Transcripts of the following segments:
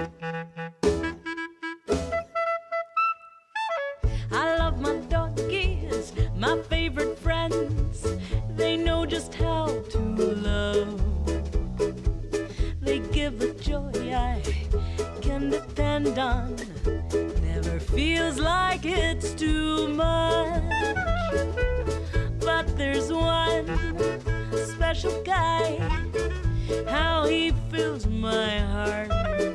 I love my doggies, my favorite friends. They know just how to love. They give a joy I can depend on. Never feels like it's too much. But there's one special guy, how he fills my heart.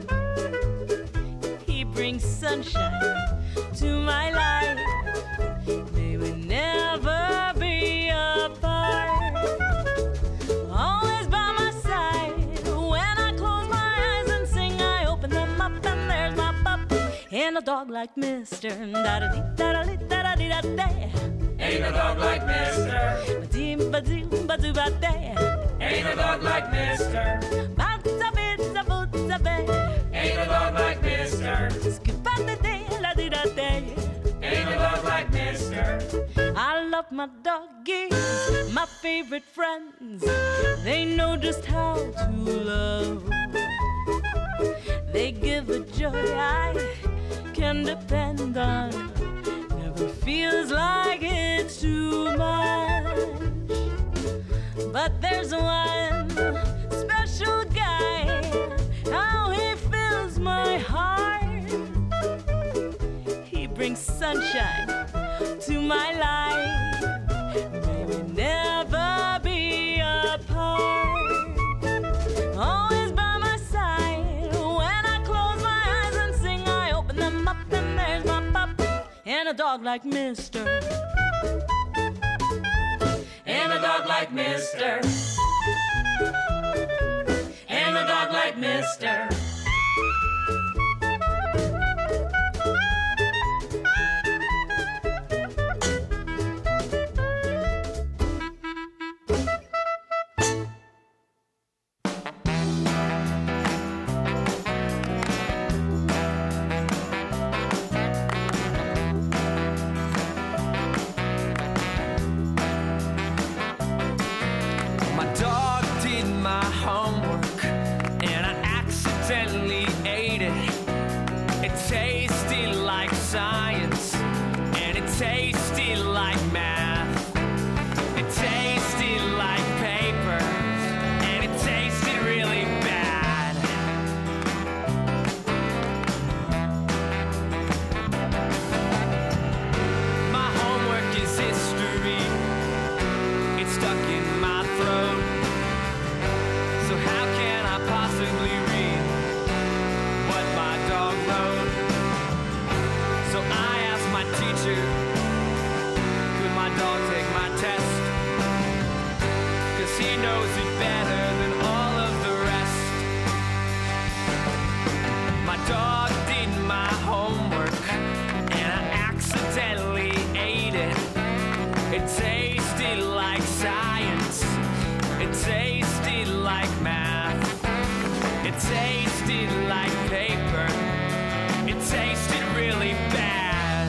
He brings sunshine to my life. May we never be apart. Always by my side. When I close my eyes and sing, I open them up and there's my pup. And a dog like Mr. Da-da-dee-da-da-dee-da-da-dee-da-da. Ain't a dog like Mister. Ba-dee-ba-doo-ba-doo-ba-dee. Ain't a dog like Mister. Ba-da-bee-da-boo-da-bee. Ain't a dog like Mister. Skip-ba-da-dee-la-dee-da-dee. Ain't a dog like Mister. I love my doggies, my favorite friends. They know just how to love. They give a joy I can depend on. Never feels like it's too much. But there's one special guy, how he fills my heart. He brings sunshine to my life. May we never be apart. Always by my side. When I close my eyes and sing, I open them up and there's my pup. And a dog like Mister. And a dog like Mister. And a dog like Mister. My dog did my homework and I accidentally ate it. It tasted like science and it tasted like math. It tasted like paper and it tasted really bad. My homework is history. It's stuck in my throat. So how can I possibly read what my dog wrote? So I asked my teacher, could my dog take my test? 'Cause he knows it better than all of the rest. My dog did my homework and I accidentally ate it. It tasted like science. It tasted like math. It tasted like paper. It tasted really bad.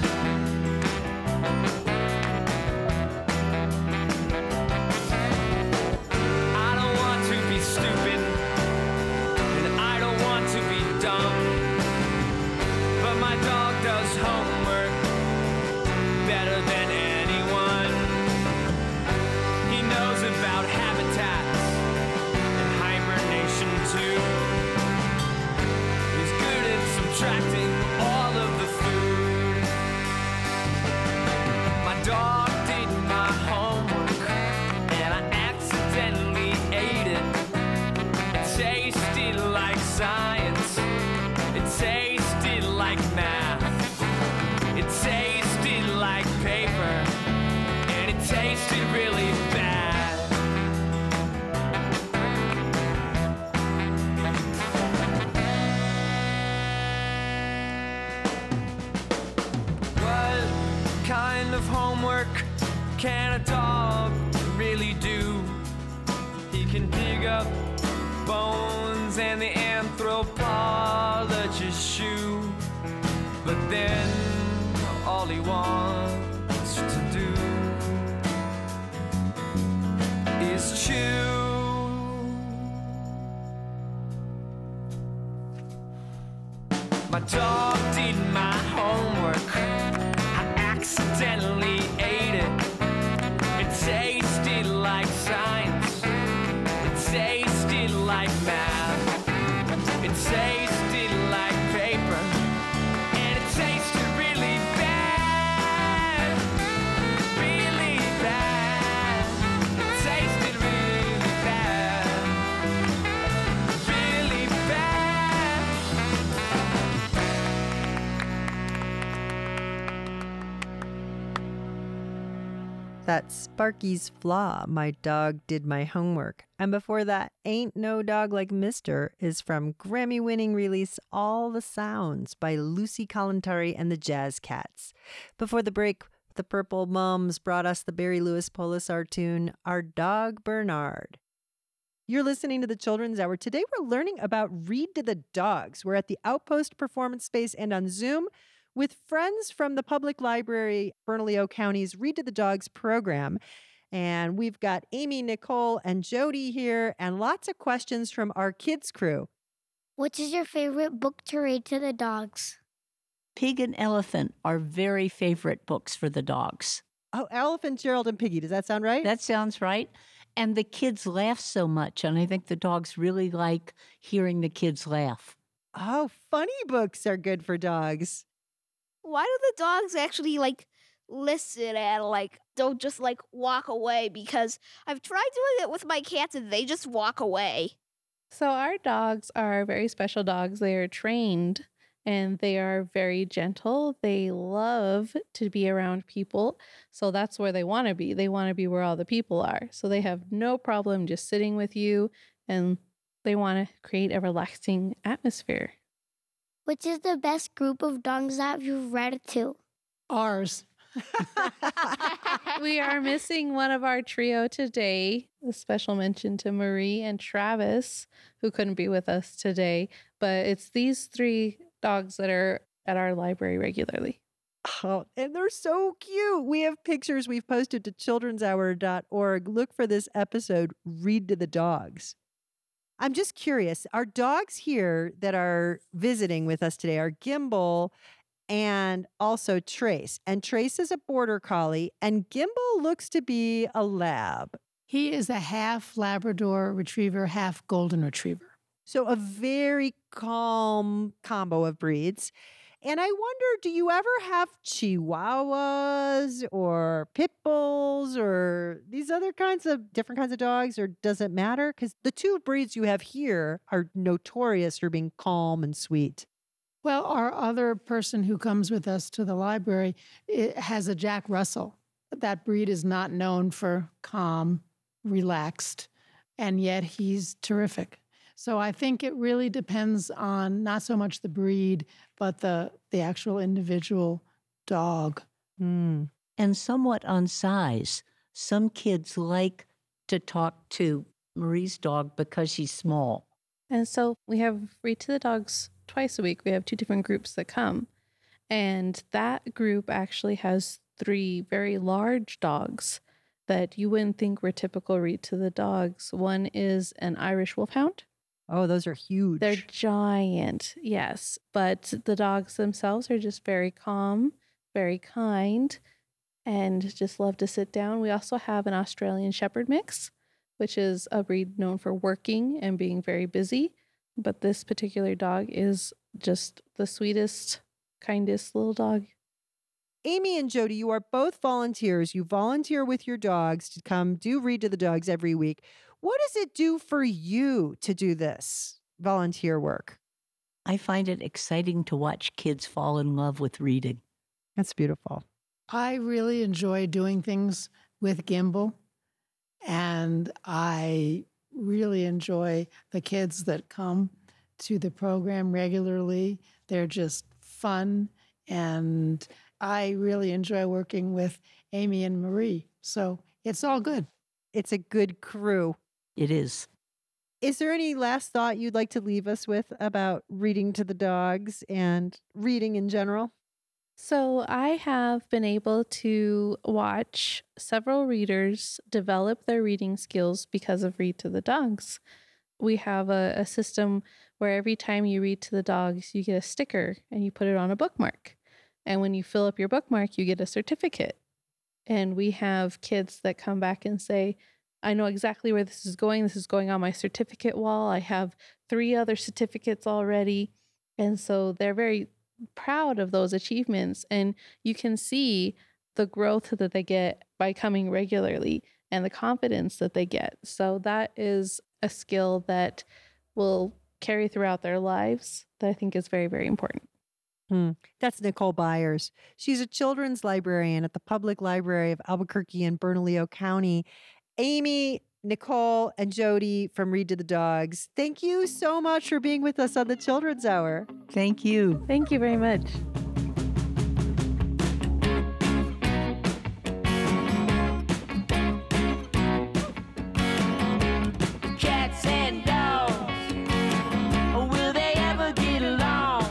I don't want to be stupid and I don't want to be dumb. But my dog does homework better than anyone. He knows about habitats and hibernation too. He's good at subtracting all of the food. My dog did my homework and I accidentally ate it. It tasted like science. It tasted like math. It tasted like paper. And it tasted really bad. What kind of homework can a dog really do? He can dig up bones and the anthropologist's shoe. But then all he wants to do is chew. My dog did my homework. I accidentally ate it. It tasted like science. It tasted like math. It tasted like paper. And it tasted really bad. Really bad. It tasted really bad. Really bad. That's Sparky's Flaw, My Dog Did My Homework. And before that, Ain't No Dog Like Mister is from Grammy-winning release All the Sounds by Lucy Kalantari and the Jazz Cats. Before the break, the Purple Mums brought us the Barry Lewis Polisar tune, Our Dog Bernard. You're listening to the Children's Hour. Today we're learning about Read to the Dogs. We're at the Outpost Performance Space and on Zoom with friends from the Public Library, Bernalillo County's Read to the Dogs program. And we've got Amy, Nicole, and Jody here, and lots of questions from our kids crew. Which is your favorite book to read to the dogs? Pig and Elephant are very favorite books for the dogs. Oh, Elephant, Gerald, and Piggy. Does that sound right? That sounds right. And the kids laugh so much, and I think the dogs really like hearing the kids laugh. Oh, funny books are good for dogs. Why do the dogs actually listen and don't just walk away? Because I've tried doing it with my cats and they just walk away. So our dogs are very special dogs. They are trained and they are very gentle. They love to be around people. So that's where they want to be. They want to be where all the people are. So they have no problem just sitting with you, and they want to create a relaxing atmosphere. Which is the best group of dogs that you've read to? Ours. We are missing one of our trio today. A special mention to Marie and Travis, who couldn't be with us today. But it's these three dogs that are at our library regularly. Oh, and they're so cute. We have pictures we've posted to childrenshour.org. Look for this episode, Read to the Dogs. I'm just curious, our dogs here that are visiting with us today are Gimbal and also Trace. And Trace is a border collie, and Gimbal looks to be a lab. He is a half Labrador retriever, half golden retriever. So a very calm combo of breeds. And I wonder, do you ever have Chihuahuas or Pit Bulls or these other different kinds of dogs, or does it matter? Because the two breeds you have here are notorious for being calm and sweet. Well, our other person who comes with us to the library has a Jack Russell. That breed is not known for calm, relaxed, and yet he's terrific. So I think it really depends on not so much the breed, but the actual individual dog. And somewhat on size. Some kids like to talk to Marie's dog because she's small. And so we have Read to the Dogs twice a week. We have two different groups that come. And that group actually has three very large dogs that you wouldn't think were typical Read to the Dogs. One is an Irish Wolfhound. Oh, those are huge. They're giant, yes. But the dogs themselves are just very calm, very kind, and just love to sit down. We also have an Australian Shepherd mix, which is a breed known for working and being very busy. But this particular dog is just the sweetest, kindest little dog. Amy and Jody, you are both volunteers. You volunteer with your dogs to come do Read to the Dogs every week. What does it do for you to do this volunteer work? I find it exciting to watch kids fall in love with reading. That's beautiful. I really enjoy doing things with Gimbal, and I really enjoy the kids that come to the program regularly. They're just fun, and I really enjoy working with Amy and Marie. So it's all good. It's a good crew. It is. Is there any last thought you'd like to leave us with about reading to the dogs and reading in general? So I have been able to watch several readers develop their reading skills because of Read to the Dogs. We have a system where every time you read to the dogs, you get a sticker and you put it on a bookmark. And when you fill up your bookmark, you get a certificate. And we have kids that come back and say, I know exactly where this is going. This is going on my certificate wall. I have 3 other certificates already. And so they're very proud of those achievements. And you can see the growth that they get by coming regularly and the confidence that they get. So that is a skill that will carry throughout their lives that I think is very, very important. That's Nicole Byers. She's a children's librarian at the Public Library of Albuquerque and Bernalillo County. Amy, Nicole, and Jody from Read to the Dogs, thank you so much for being with us on the Children's Hour. Thank you. Thank you very much. Cats and dogs, will they ever get along?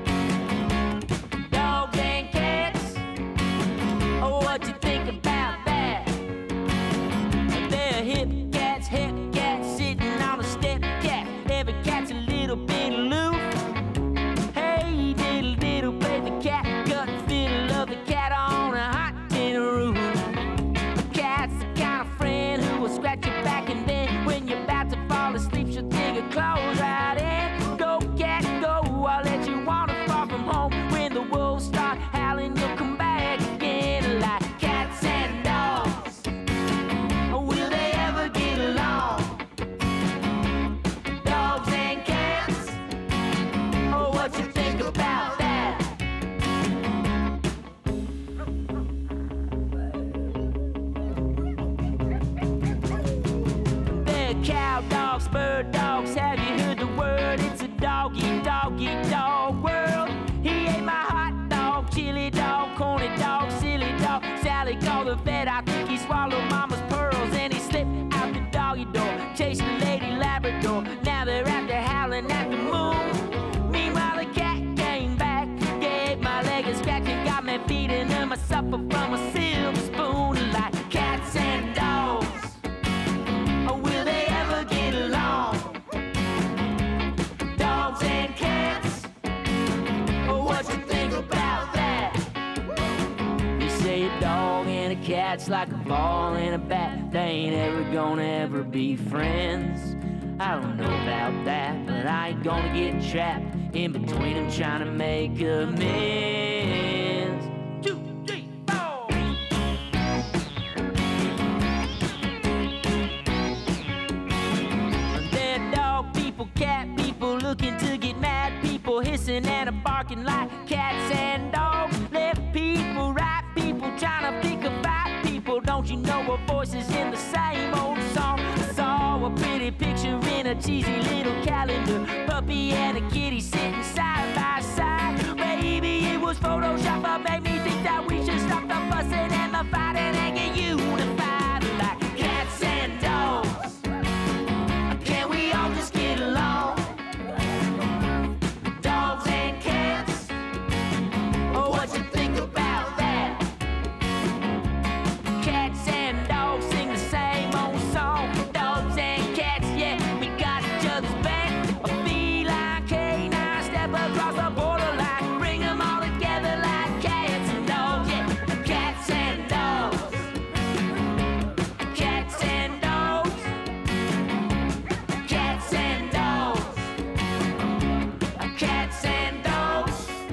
Dogs and cats, what you think about that? They're hip cats, sitting on a step cat. Every cat's a little bit aloof. Hey, diddle, play the cat, gut fiddle of the cat on a hot tin roof. A cat's the kind of friend who will scratch your back, and then when you're about to fall asleep, she'll dig her clothes right in. Go, cat, go, I'll let you wander far from home. When the wolves start howling, you'll come back again. Like cats and dogs, will they ever get along? Dogs and cats, what you think about that? They're cow dogs, bird dogs, have you heard the word? It's a doggy, dog world. He ate my hot dog, chili dog, corny dog, silly dog. Sally called the vet, I think he swallowed mama's pearls, and he slipped out the doggy door, chased the lady Labrador. Now they're out there howling at the moon. Meanwhile the cat came back, gave my leg a scratch and got me feeding her my supper from a silver spoon. Like cats and dogs, will they ever get along? Dogs and cats, what you think about that? You say a dog and a cat's like a ball and a bat. They ain't ever gonna ever be friends. I don't know about that, but I ain't gonna get trapped in between them trying to make amends. 2, 3, 4. They're dog people, cat people, looking to get mad people, hissing and a barking like cats and dogs. Left people, right people, trying to pick a fight people. Don't you know our voices in the same old song? I saw a pretty picture in a cheesy little calendar, puppy and a kitty sitting side by side. Maybe it was Photoshop, but made me think that we should stop the fussing and the fighting and get unified like cats and dogs. Can we all just get along? Dogs and cats, what you think about that? Cats and dogs sing the same old song. Dogs and cats, yeah, we got each other's back. A feline canine step across the borderline, bring them all together like cats and dogs, yeah. Cats and dogs, cats and dogs, cats and dogs, cats and dogs.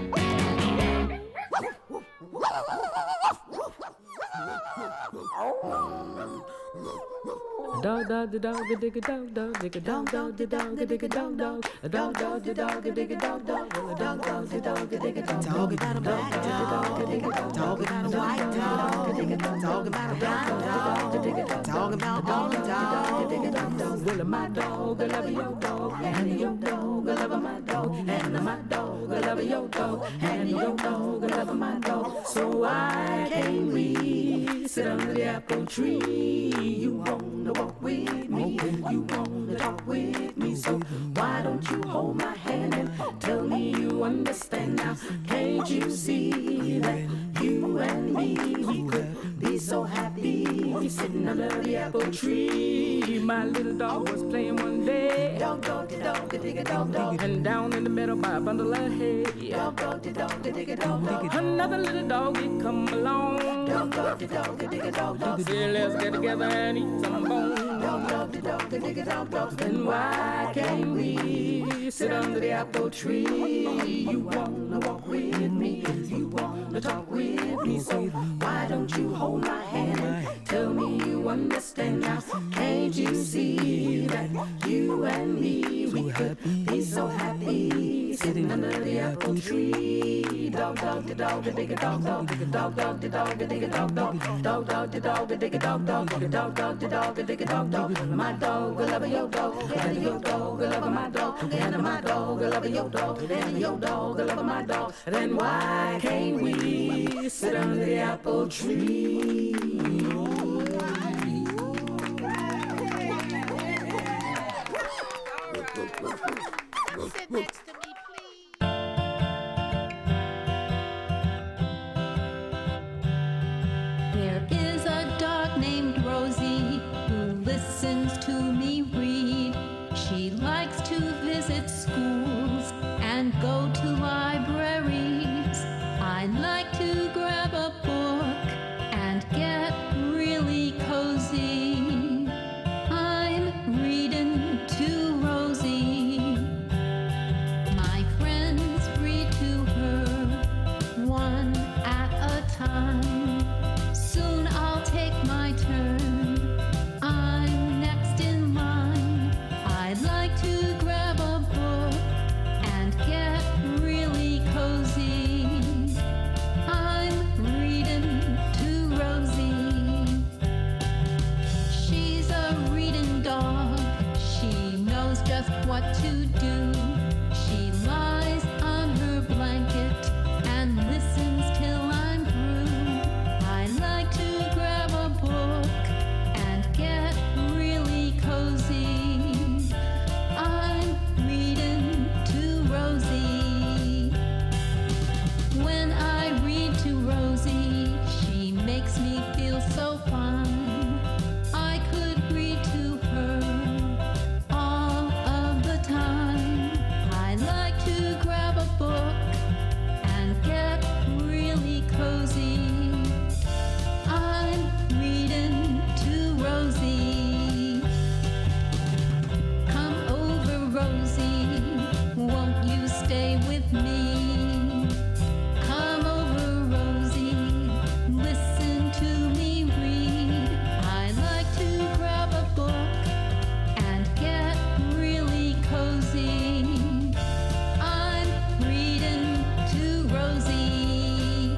Dog, dog, the dog, a digga dog, dog, digga dog, dog, the dog, a digga dog, dog, a dog, dog, the dog, a digga dog, dog, a dog, dog, the dog, a digga dog, dog, about a black dog, dog about a white dog, dog about a brown dog, dog about all the dogs. Well, my dog, I love your dog, and your dog, I love my dog, and my dog, I love your dog, and your dog, I love my dog. So why can't we sit under the apple tree? You wanna walk with me? You wanna talk with me? me. So why don't you hold my hand and tell me you understand now? Can't you see that you and me, we could be so happy sitting under the apple tree? My little dog was playing one day. Dog, dog, dog, dig a dog, dog. And down in the meadow by a bundle of hay. Dog, dog, dog, dig a dog, dog. Another little dog, he come along. Dog, dog, dog, dig a dog, dog. Say, let's get together and eat some bone. Dog, dog, dog, dig a dog, dog. Then why can't we sit under the apple tree? You wanna walk with me, you wanna talk with me. So why don't you hold my hand and tell me you understand now? Can't you see that you and me, we could be so happy sitting under the apple tree? Dog, dog, the dog, dig a dog, dog, dig a dog, dog, the dog, dig a dog, dog, dog, dog, the dog, dig a dog, dog, dog, dog, the dog, dig a dog, dog. My dog will love your dog, and your dog will love my dog, and my dog will love your dog, and your dog will love my dog. Then why can't we sit under the apple tree? Sit next to me, please. There is a dog named Rosie who listens to me read. She likes to visit schools and go to libraries. I like to grab a book and get really cozy. I'm reading to Rosie. My friends read to her, one at a time. Soon I'll take my turn. I'm next in line. I'd like to grab a book and get really cozy. I'm reading to Rosie. She's a reading dog. She knows just what to do. She lies on her blanket and listens till I'm through. I like to grab a book and get really cozy. I'm reading to Rosie. When I read to Rosie, she makes me feel so fine. I could read to her all of the time. I like to grab a book and get really cozy. I'm reading to Rosie. Come over, Rosie. Won't you stay with me? Come over, Rosie. Listen to me read. I like to grab a book and get really cozy. I'm reading to Rosie.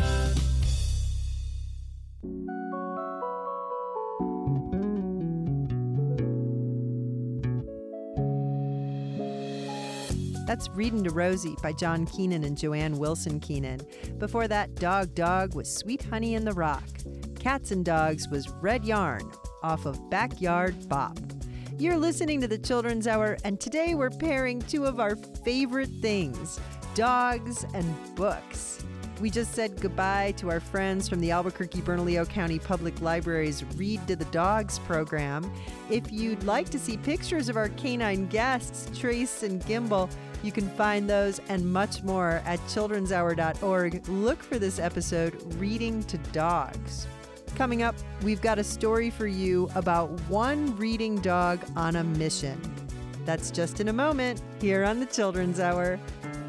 That's Readin' to Rosie by John Keenan and Joanne Wilson Keenan. Before that, Dog Dog was Sweet Honey in the Rock. Cats and Dogs was Red Yarn off of Backyard Bop. You're listening to the Children's Hour, and today we're pairing two of our favorite things, dogs and books. We just said goodbye to our friends from the Albuquerque-Bernalillo County Public Library's Read to the Dogs program. If you'd like to see pictures of our canine guests, Trace and Gimbal, you can find those and much more at childrenshour.org. Look for this episode, Reading to Dogs. Coming up, we've got a story for you about one reading dog on a mission. That's just in a moment here on the Children's Hour.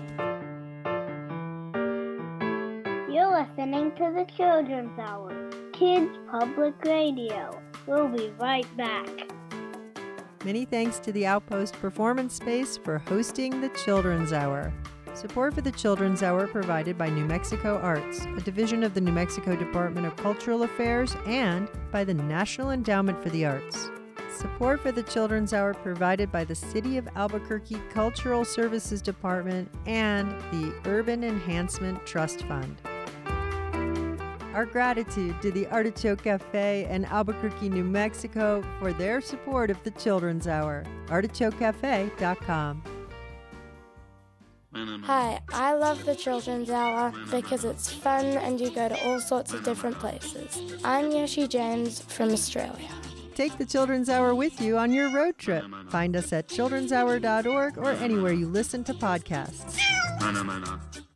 You're listening to the Children's Hour, Kids Public Radio. We'll be right back. Many thanks to the Outpost Performance Space for hosting the Children's Hour. Support for the Children's Hour provided by New Mexico Arts, a division of the New Mexico Department of Cultural Affairs, and by the National Endowment for the Arts. Support for the Children's Hour provided by the City of Albuquerque Cultural Services Department and the Urban Enhancement Trust Fund. Our gratitude to the Artichoke Cafe in Albuquerque, New Mexico for their support of the Children's Hour. artichokecafe.com. Hi, I love the Children's Hour because it's fun and you go to all sorts of different places. I'm Yoshi James from Australia. Take the Children's Hour with you on your road trip. Find us at childrenshour.org or anywhere you listen to podcasts.